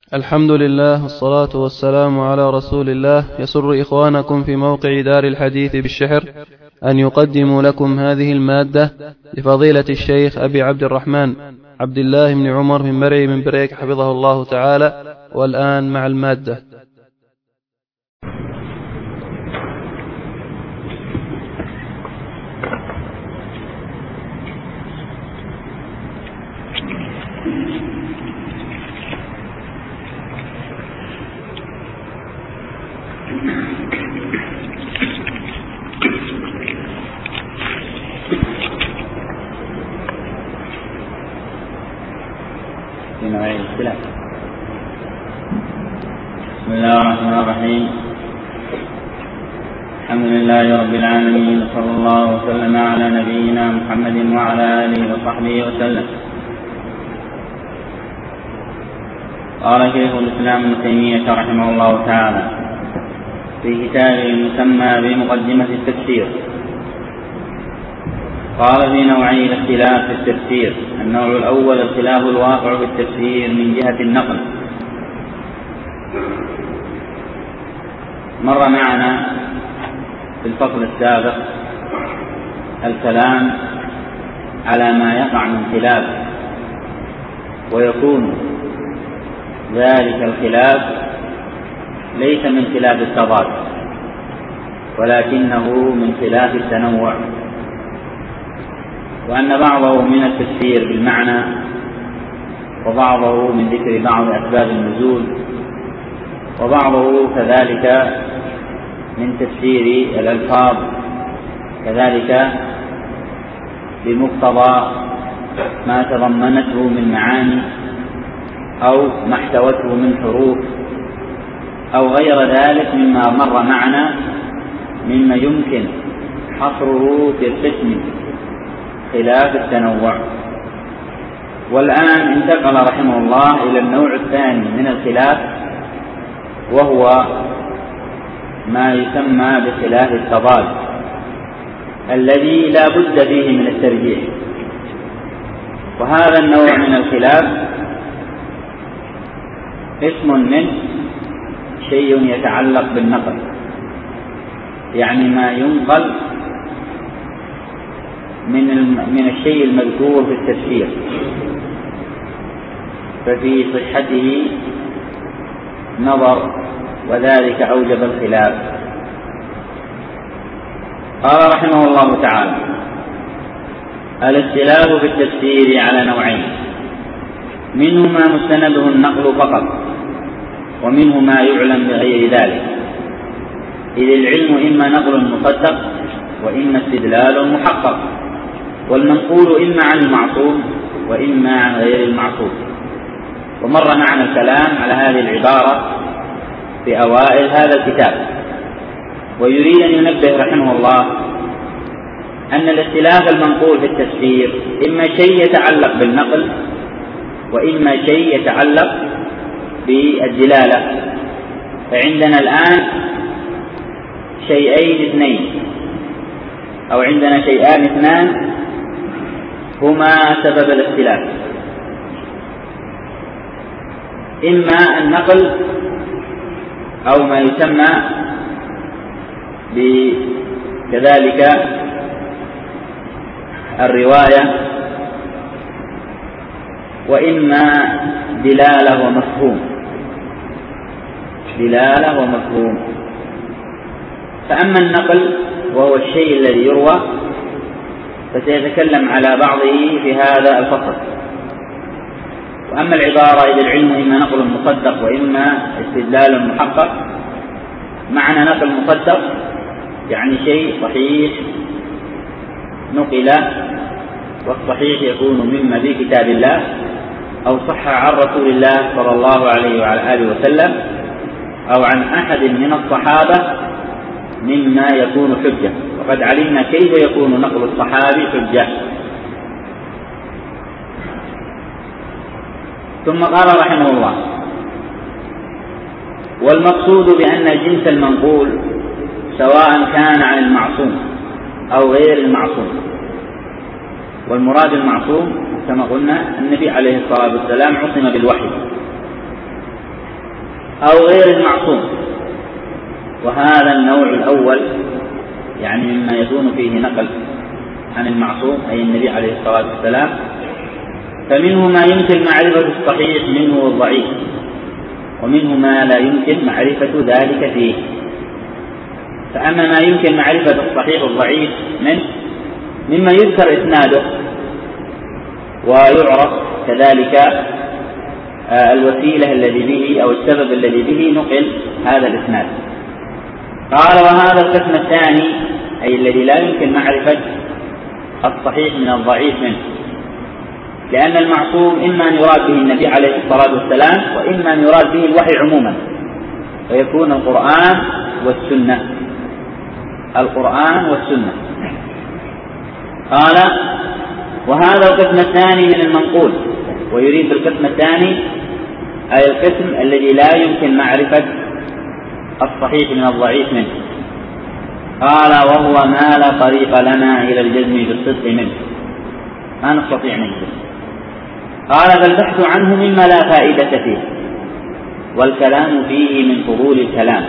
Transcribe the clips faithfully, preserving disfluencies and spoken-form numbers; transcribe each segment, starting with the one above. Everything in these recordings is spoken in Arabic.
الحمد لله والصلاة والسلام على رسول الله. يسر إخوانكم في موقع دار الحديث بالشحر أن يقدموا لكم هذه المادة لفضيلة الشيخ أبي عبد الرحمن عبد الله بن عمر بن مرعي من بريك حفظه الله تعالى. والآن مع المادة. بسم الله الرحمن الرحيم. الحمد لله رب العالمين، صلى الله وسلم على نبينا محمد وعلى آله وصحبه وسلم. قال شيخ الإسلام ابن تيمية رحمه الله تعالى في كتابه المسمى بمقدمة التفسير، قال في نوعي الاختلاف في التفسير. النوع الأول الخلاف الواقع في التفسير من جهة النقل. مر معنا في الفصل السابق الكلام على ما يقع من خلاف، ويكون ذلك الخلاف ليس من خلاف التضاد ولكنه من خلاف التنوع، وأن بعضه من التفسير بالمعنى وبعضه من ذكر بعض أسباب النزول، وبعضه كذلك من تفسير الألفاظ، كذلك بمقتضى ما تضمنته من معاني أو ما احتوته من حروف أو غير ذلك مما مر معنا مما يمكن حصره في القسم خلاف التنوع. والآن انتقل رحمه الله إلى النوع الثاني من الخلاف، وهو ما يسمى بخلاف التضاد الذي لا بد فيه من الترجيح. وهذا النوع من الخلاف اسم منه شيء يتعلق بالنقل، يعني ما ينقل من من الشيء المذكور في التفسير، ففي صحته نظر، وذلك أوجب الخلاف. قال رحمه الله تعالى: الاختلاف في التفسير على نوعين، منه ما مستنده النقل فقط، ومنه ما يعلم بغير ذلك، إذ العلم إما نقل مصدق وإما استدلال محقق، والمنقول إما عن المعصوم وإما عن غير المعصوم. ومر معنا الكلام على هذه العبارة في أوائل هذا الكتاب. ويريد أن ينبه رحمه الله أن الاختلاف المنقول في التفسير إما شيء يتعلق بالنقل وإما شيء يتعلق بالدلالة. فعندنا الآن شيئين اثنين، أو عندنا شيئان اثنان هما سبب الاختلاف، إما النقل أو ما يسمى بكذلك الرواية، وإما دلالة ومفهوم دلالة ومفهوم. فأما النقل وهو الشيء الذي يروى فسيتكلم على بعضه في هذا الفصل. وأما العبارة إذ العلم إما نقل مصدق وإما استدلال محقق، معنى نقل مصدق يعني شيء صحيح نقل، والصحيح يكون مما في كتاب الله أو صح عن رسول الله صلى الله عليه وعلى آله وسلم أو عن أحد من الصحابة مما يكون حجة. وقد علمنا كيف يكون نقل الصحابي حجة. ثم قال رحمه الله: والمقصود بأن الجنس المنقول سواء كان عن المعصوم أو غير المعصوم، والمراد المعصوم كما قلنا النبي عليه الصلاة والسلام عصم بالوحي، أو غير المعصوم. وهذا النوع الأول يعني مما يكون فيه نقل عن المعصوم أي النبي عليه الصلاة والسلام، فمنه ما يمكن معرفة الصحيح منه والضعيف، ومنه ما لا يمكن معرفة ذلك فيه. فأما ما يمكن معرفة الصحيح والضعيف منه مما يذكر إسناده ويعرف كذلك الوسيلة الذي به أو السبب الذي به نقل هذا الإسناد. قال وهذا القسم الثاني أي الذي لا يمكن معرفة الصحيح من الضعيف منه، لأن المعصوم إما أن يراد به النبي عليه الصلاة والسلام وإما أن يراد به الوحي عموما، ويكون القرآن والسنة القرآن والسنة. قال وهذا القسم الثاني من المنقول، ويريد بالقسم الثاني أي القسم الذي لا يمكن معرفة الصحيح من الضعيف منه. قال وهو ما لا طريق لنا إلى الجزم بالصدق منه، ما نستطيع نجزم. قال فالبحث عنه مما لا فائدة فيه، والكلام فيه من فضول الكلام.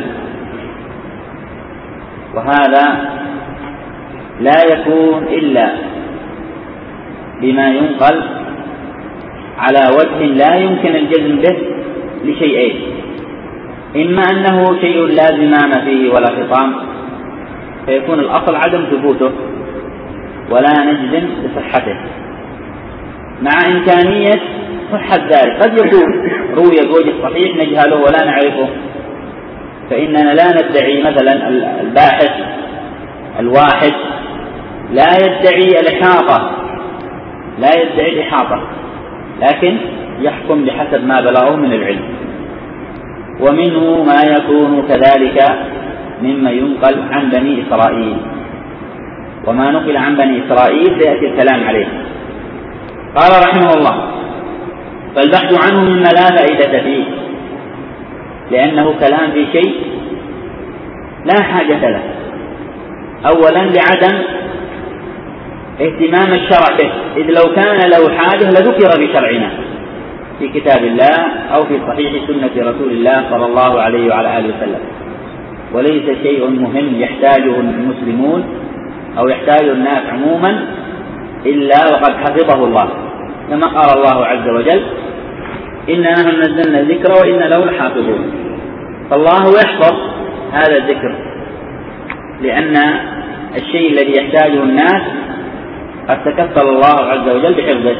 وهذا لا يكون إلا بما ينقل على وجه لا يمكن الجزم به لشيئين: إما أنه شيء لا زمام فيه ولا خطام فيكون الأصل عدم ثبوته ولا نجزم بصحته، مع إمكانية صحة ذلك. قد يكون روي بوجه صحيح نجهله ولا نعرفه، فإننا لا ندعي مثلا الباحث الواحد لا يدعي الإحاطة لا يدعي الإحاطة لكن يحكم بحسب ما بلغه من العلم. ومنه ما يكون كذلك مما ينقل عن بني إسرائيل، وما نقل عن بني إسرائيل سيأتي الكلام عليه. قال رحمه الله فالبحث عنه مما لا فائدة فيه، لأنه كلام في شيء لا حاجة له، أولا لعدم اهتمام الشرع به، إذ لو كان له حاجة لذكر بشرعنا في كتاب الله أو في صحيح سنة رسول الله صلى الله عليه وعلى آله وسلم، وليس شيء مهم يحتاجه المسلمون أو يحتاجه الناس عموما إلا وقد حفظه الله، كما قال الله عز وجل إنا نحن نزلنا الذكر وإنا له لحافظون. فالله يحفظ هذا الذكر لأن الشيء الذي يحتاجه الناس قد تكفل الله عز وجل بحفظه.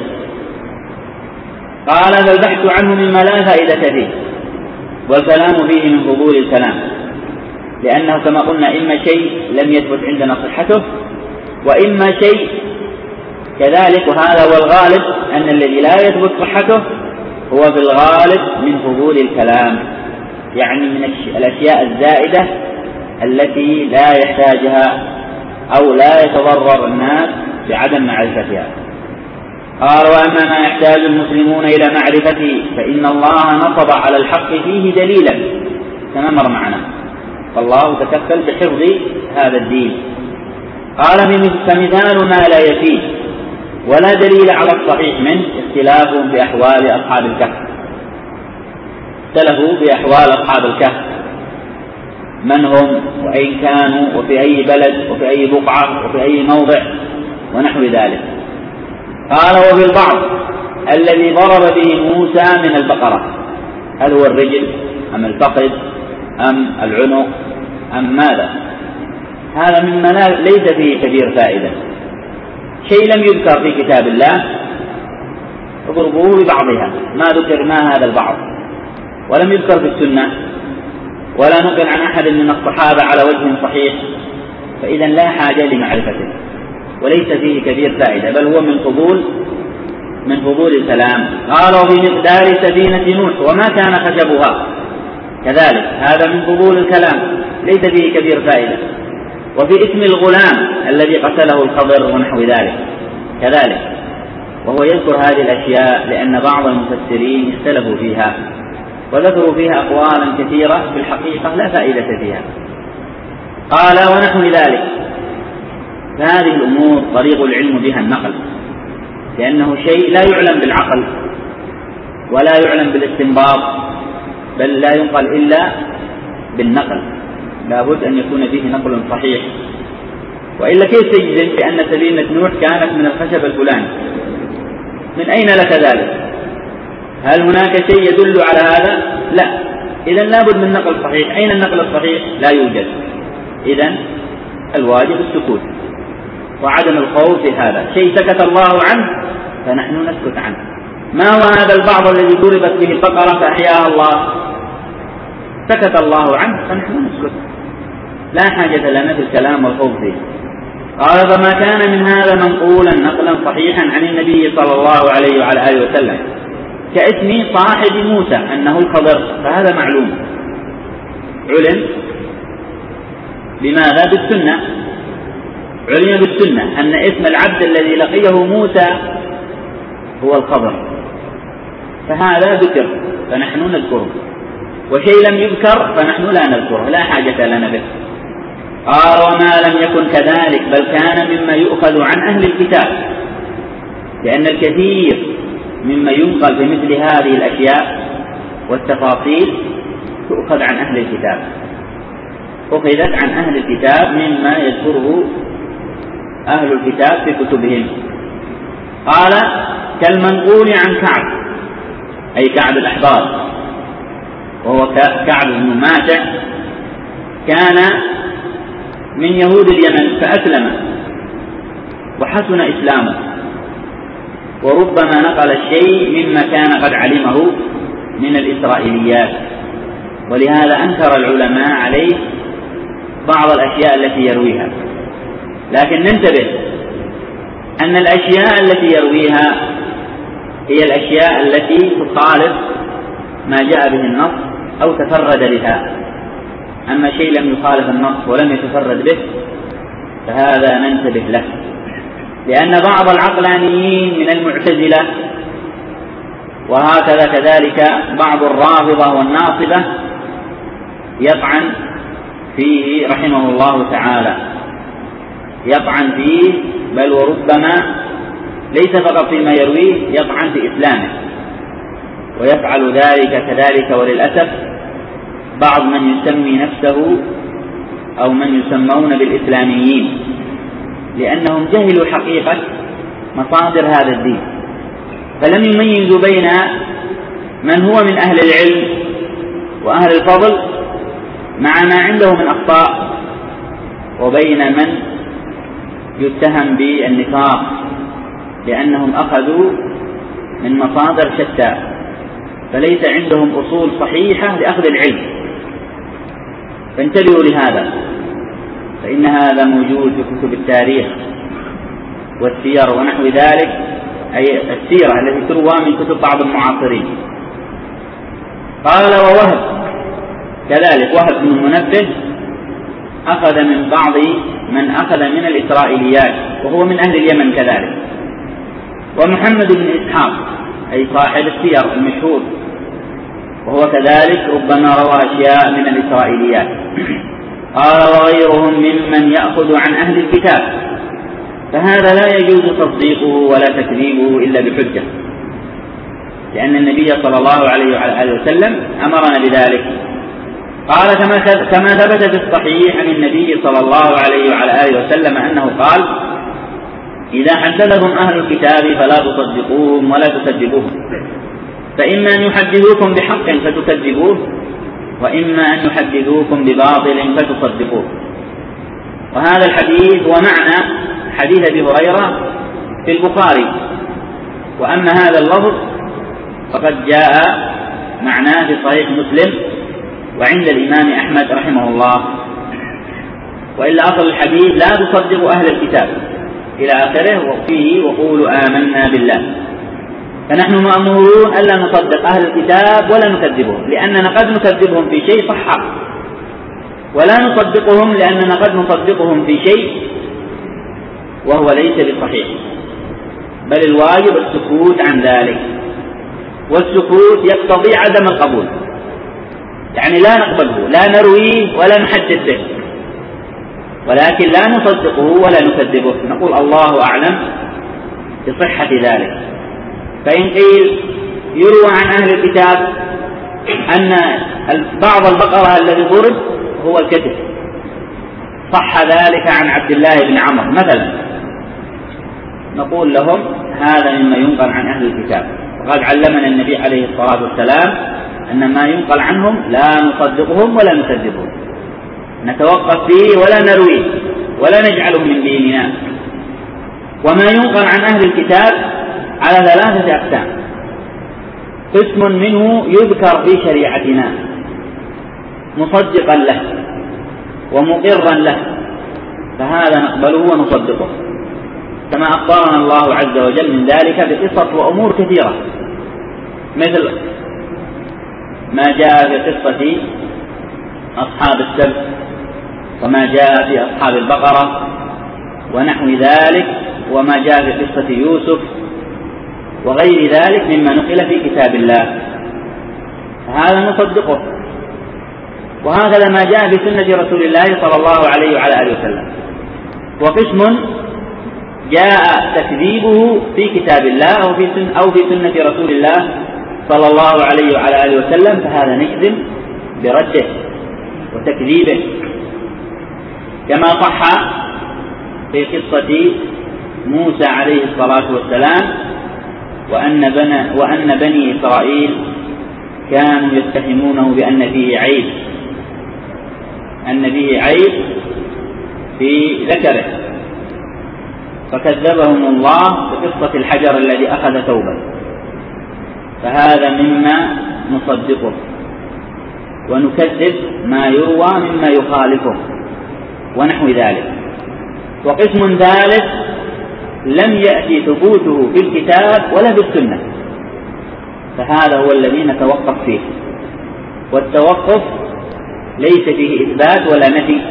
قال فالبحث عنه مما لا فائدة فيه، والكلام فيه من فضول الكلام، لأنه كما قلنا إما شيء لم يثبت عندنا صحته، وإما شيء كذلك، وهذا هو الغالب أن الذي لا يثبت صحته هو في الغالب من فضول الكلام، يعني من الأشياء الزائدة التي لا يحتاجها أو لا يتضرر الناس بعدم معرفتها. قال وأما ما يحتاج المسلمون إلى معرفته فإن الله نصب على الحق فيه دليلا كما مر معنا، فالله تكفل بحفظ هذا الدين. قال فمثال ما لا يفيه ولا دليل على الصحيح منه اختلاف بأحوال أصحاب الكهف. اختلفوا بأحوال أصحاب الكهف من هم وأين كانوا وفي أي بلد وفي أي بقعة وفي أي موضع ونحو ذلك. قال وفي البعض الذي ضرب به موسى من البقرة، هل هو الرجل أم الفخذ أم العنق أم ماذا؟ هذا مما ليس فيه كبير فائدة، شيء لم يذكر في كتاب الله اضربوه ببعضها، ما ذكر ما هذا البعض، ولم يذكر في السنة ولا نقل عن أحد من الصحابة على وجه صحيح، فإذا لا حاجة لمعرفته وليس فيه كبير فائدة، بل هو من فضول من فضول الكلام. قال وفي مقدار سفينة نوح وما كان خشبها كذلك، هذا من فضول الكلام ليس فيه كبير فائدة. وفي اسم الغلام الذي قتله الخضر ونحو ذلك كذلك، وهو يذكر هذه الأشياء لأن بعض المفسرين اختلفوا فيها وذكروا فيها أقوالا كثيرة في الحقيقة لا فائدة فيها. قال ونحو ذلك، فهذه الأمور طريق العلم بها النقل، لأنه شيء لا يعلم بالعقل ولا يعلم بالاستنباط، بل لا ينقل إلا بالنقل، لا بد أن يكون فيه نقل صحيح، وإلا كيف تجزم بأن سفينة نوح كانت من الخشب الفلاني؟ من أين لك ذلك؟ هل هناك شيء يدل على هذا؟ لا. إذن لا بد من نقل صحيح. أين النقل الصحيح؟ لا يوجد. إذن الواجب السكوت وعدم الخوف في هذا. شيء سكت الله عنه فنحن نسكت عنه. ما هو هذا البعض الذي ضربت به البقرة فأحياها الله؟ سكت الله عنه فنحن نسكت، لا حاجة لنا في الكلام والخوف فيه. قال: فما كان من هذا منقولا نقلا صحيحا عن النبي صلى الله عليه وعلى آله وسلم كاسم صاحب موسى أنه الخضر، فهذا معلوم علم بماذا؟ بالسنة. علم بالسنة أن اسم العبد الذي لقيه موسى هو الخضر، فهذا ذكر فنحن نذكره، وشيء لم يذكر فنحن لا نذكره، لا حاجة لنا به. قال: وما لم يكن كذلك بل كان مما يؤخذ عن أهل الكتاب، لأن الكثير مما ينقل بمثل هذه الأشياء والتفاصيل تؤخذ عن أهل الكتاب، أخذت عن أهل الكتاب مما يذكره أهل الكتاب في كتبهم. قال: كالمنقول عن كعب، أي كعب الأحبار، وهو كعب بن ماشع، كان من يهود اليمن فأسلم وحسن إسلامه، وربما نقل الشيء مما كان قد علمه من الإسرائيليات، ولهذا أنكر العلماء عليه بعض الأشياء التي يرويها. لكن ننتبه أن الأشياء التي يرويها هي الأشياء التي تخالف ما جاء به النص أو تفرد بها. أما شيء لم يخالف النص ولم يتفرد به فهذا ننتبه له، لأن بعض العقلانيين من المعتزلة وهكذا كذلك بعض الرافضة والناصبة يطعن فيه رحمه الله تعالى، يطعن فيه، بل وربما ليس فقط فيما يرويه، يطعن في إسلامه، ويفعل ذلك كذلك وللأسف بعض من يسمي نفسه أو من يسمون بالإسلاميين، لأنهم جهلوا حقيقة مصادر هذا الدين، فلم يميزوا بين من هو من أهل العلم وأهل الفضل مع ما عنده من أخطاء، وبين من يتهم بالنفاق، لأنهم أخذوا من مصادر شتى فليس عندهم أصول صحيحة لأخذ العلم. فانتبهوا لهذا، فإن هذا موجود في كتب التاريخ والسير ونحو ذلك، أي السيرة التي تروى من كتب بعض المعاصرين. قال: ووهب كذلك، وهب بن المنبه أخذ من بعض من أخذ من الإسرائيليات وهو من أهل اليمن كذلك. ومحمد بن إسحاق أي صاحب السير المشهور وهو كذلك ربما روى أشياء من الإسرائيليات. قال: وغيرهم ممن يأخذ عن أهل الكتاب، فهذا لا يجوز تصديقه ولا تكذيبه إلا بحجة، لأن النبي صلى الله عليه وعلى آله وسلم أمرنا بذلك. قال: كما ثبت في الصحيح عن النبي صلى الله عليه وعلى آله وسلم أنه قال: إذا حدثهم أهل الكتاب فلا تصدقوهم ولا تكذبوهم، فإما أن يحدثوكم بحق فتكذبوه، وإما أن يحدثوكم بباطل فتصدقوه. وهذا الحديث هو معنى حديث أبي هريرة في البخاري، وأما هذا اللفظ فقد جاء معناه في صحيح مسلم وعند الإمام أحمد رحمه الله. وإلا أصل الحديث: لا تصدقوا أهل الكتاب إلى آخره، وفيه: وقولوا آمنا بالله. فنحن مأمورون ألا نصدق أهل الكتاب ولا نكذبهم، لأننا قد نكذبهم في شيء صح، ولا نصدقهم لأننا قد نصدقهم في شيء وهو ليس بصحيح، بل الواجب السكوت عن ذلك، والسكوت يقتضي عدم القبول، يعني لا نقبله، لا نرويه ولا نحدث به، ولكن لا نصدقه ولا نكذبه، نقول الله أعلم بصحة ذلك. فإن قيل يروى عن أهل الكتاب أن بعض البقرة الذي ضرب هو الكتف، صح ذلك عن عبد الله بن عمرو مثلا، نقول لهم هذا مما ينقل عن أهل الكتاب، وقد علمنا النبي عليه الصلاة والسلام أن ما ينقل عنهم لا نصدقهم ولا نكذبهم، نتوقف فيه ولا نرويه ولا نجعله من ديننا. وما ينقل عن أهل الكتاب على ثلاثة أقسام: قسم منه يذكر في شريعتنا مصدقا له ومقرا له، فهذا نقبله ونصدقه، كما أخبرنا الله عز وجل من ذلك بقصص وأمور كثيرة، مثل ما جاء في قصة أصحاب السبت، وما جاء في أصحاب البقرة ونحو ذلك، وما جاء في قصة يوسف وغير ذلك مما نقل في كتاب الله، فهذا نصدقه. وهكذا ما جاء في سنة رسول الله صلى الله عليه وعلى آله وسلم. وقسم جاء تكذيبه في كتاب الله أو في سنة, أو في سنة رسول الله صلى الله عليه وعلى آله وسلم، فهذا نجزم برده وتكذيبه، كما صح في قصة موسى عليه الصلاة والسلام وأن, بني وأن بني إسرائيل كانوا يتهمونه بأن فيه عيب، أن فيه عيب في ذكره، فكذبهم الله بقصة الحجر الذي أخذ ثوبا، فهذا مما نصدقه، ونكذب ما يروى مما يخالفه ونحو ذلك. وقسم ثالث لم يأتي ثبوته في الكتاب ولا في السنة، فهذا هو الذي نتوقف فيه، والتوقف ليس فيه إثبات ولا نفي،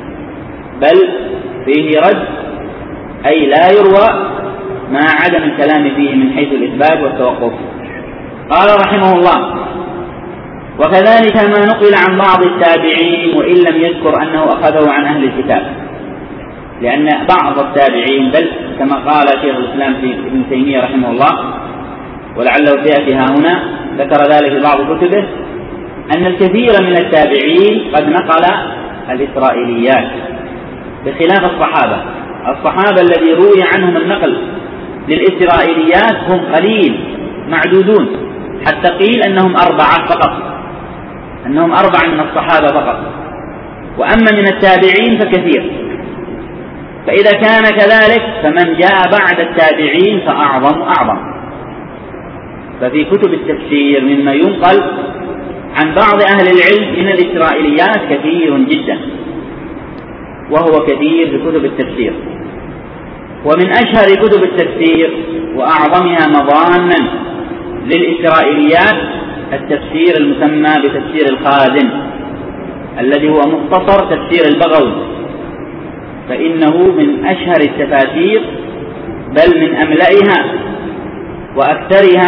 بل فيه رد، أي لا يروى مع عدم الكلام فيه من حيث الإثبات والتوقف. قال رحمه الله: وكذلك ما نقل عن بعض التابعين وإن لم يذكر أنه أخذه عن أهل الكتاب، لأن بعض التابعين، بل كما قال شيخ الإسلام في ابن تيمية رحمه الله ولعله سيأتي ها هنا، ذكر ذلك في بعض كتبه، أن الكثير من التابعين قد نقل الإسرائيليات بخلاف الصحابة. الصحابة الذي روي عنهم النقل للإسرائيليات هم قليل معدودون، حتى قيل أنهم أربعة فقط، أنهم أربعة من الصحابة فقط، وأما من التابعين فكثير. فإذا كان كذلك فمن جاء بعد التابعين فأعظم أعظم. ففي كتب التفسير مما ينقل عن بعض أهل العلم من الإسرائيليات كثير جدا، وهو كثير في كتب التفسير. ومن أشهر كتب التفسير وأعظمها مضانا للإسرائيليات التفسير المسمى بتفسير الخازن، الذي هو مختصر تفسير البغوي، فإنه من أشهر التفاسير بل من أملئها وأكثرها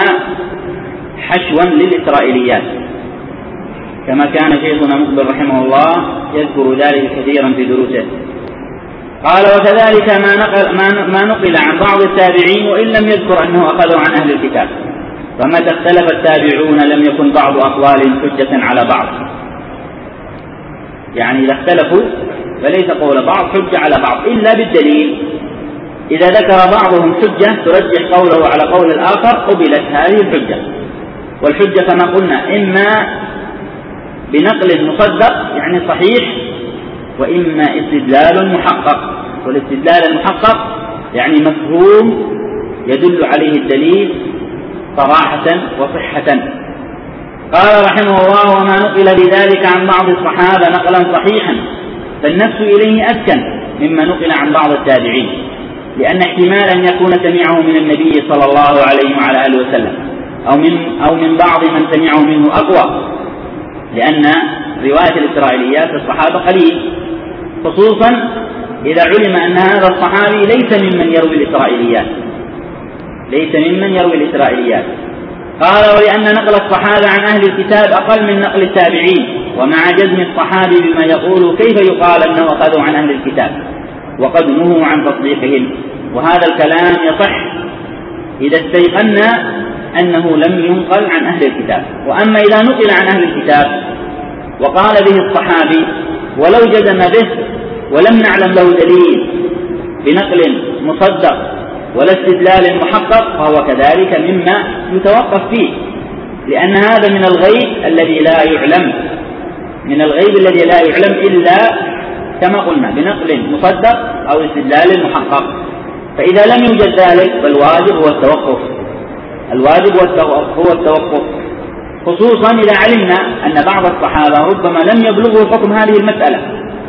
حشوا للإسرائيليات، كما كان شيخنا مقبل رحمه الله يذكر ذلك كثيرا في دروسه. قال: وكذلك ما نقل, ما نقل عن بعض التابعين وإن لم يذكر أنه أخذه عن أهل الكتاب، فمتى اختلف التابعون لم يكن بعض أقوالهم حجة على بعض، يعني إذا اختلفوا فليس قول بعض حجة على بعض إلا بالدليل. إذا ذكر بعضهم حجة ترجح قوله على قول الآخر قبلت هذه الحجة. والحجة كما قلنا إما بنقل مصدق يعني صحيح، وإما استدلال محقق، والاستدلال المحقق يعني مفهوم يدل عليه الدليل صراحة وصحة. قال رحمه الله: وما نقل بذلك عن بعض الصحابة نقلا صحيحا فالنفس إليه أسكن مما نقل عن بعض التابعين، لأن احتمال أن يكون سمعه من النبي صلى الله عليه وعلى آله وسلم أو من, أو من بعض من سمعه منه أقوى، لأن رواية الإسرائيليات الصحابة قليل، خصوصا إذا علم أن هذا الصحابي ليس ممن يروي الإسرائيليات ليس ممن يروي الإسرائيليات قال: ولأن نقل الصحابة عن أهل الكتاب أقل من نقل التابعين، ومع جزم الصحابي بما يقول كيف يقال أنه أخذوا عن أهل الكتاب وقد نهوا عن تصديقهم؟ وهذا الكلام يصح إذا استيقنا أنه لم ينقل عن أهل الكتاب. وأما إذا نقل عن أهل الكتاب وقال به الصحابي ولو جزم به ولم نعلم له دليل بنقل مصدق ولا استدلال محقق فهو كذلك مما يتوقف فيه، لأن هذا من الغيب الذي لا يعلم من الغيب الذي لا يعلم إلا كما قلنا بنقل مصدق أو استدلال محقق. فإذا لم يوجد ذلك فالواجب هو التوقف الواجب هو التوقف خصوصا إذا علمنا أن بعض الصحابة ربما لم يبلغوا حكم هذه المسألة،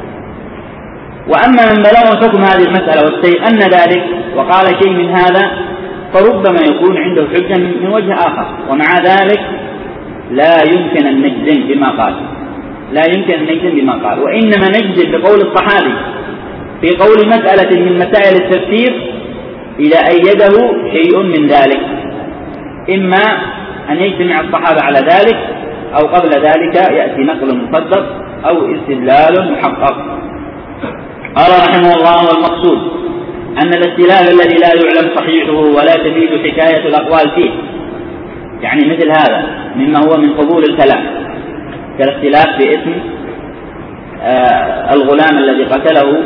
وأما من بلغوا حكم هذه المسألة واستيقن ذلك وقال شيء من هذا فربما يكون عنده حجة من وجه آخر، ومع ذلك لا يمكن أن نجزم بما قال لا يمكن أن نجزم بما قال وإنما نجزم بقول الصحابي في قول مسألة من مسائل التفسير إذا أيده شيء من ذلك، إما أن يجتمع الصحابة على ذلك أو قبل ذلك يأتي نقل مصدق أو استدلال محقق. قال رحمه الله: والمقصود أن الاستدلال الذي لا يعلم صحيحه ولا تفيد حكاية الأقوال فيه، يعني مثل هذا مما هو من قبول الكلام كالاختلاف في اسم آه الغلام الذي قتله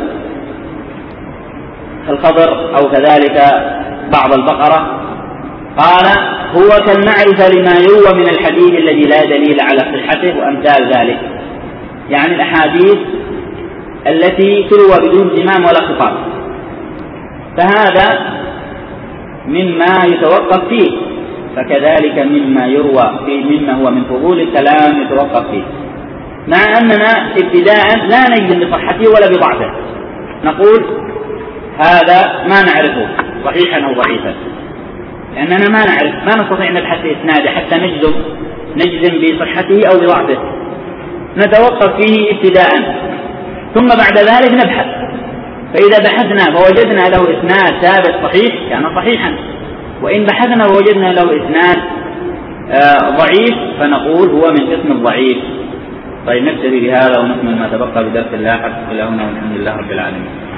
الخضر أو كذلك بعض البقرة. قال: هو كالمعرفة لما يروى من الحديث الذي لا دليل على صحته وأمثال ذلك، يعني الأحاديث التي تروى بدون زمام ولا خطاب، فهذا مما يتوقف فيه، فكذلك مما يروى فيه مما هو من فضول الكلام يتوقف فيه، مع أننا ابتداء لا نجزم بصحته ولا بضعفه، نقول هذا ما نعرفه صحيحا أو ضعيفا، لأننا ما نعرف ما نستطيع أن نبحث في إسناده حتى نجزم نجزم بصحته أو بضعفه، نتوقف فيه ابتداء ثم بعد ذلك نبحث، فإذا بحثنا فوجدنا له إسناد ثابت صحيح كان صحيحا، وإن بحثنا ووجدنا له إسناد آه ضعيف فنقول هو من قسم الضعيف. طيب نكتفي بهذا ونكمل ما تبقى بدرس اللاحق. إلى هنا والحمد لله رب العالمين.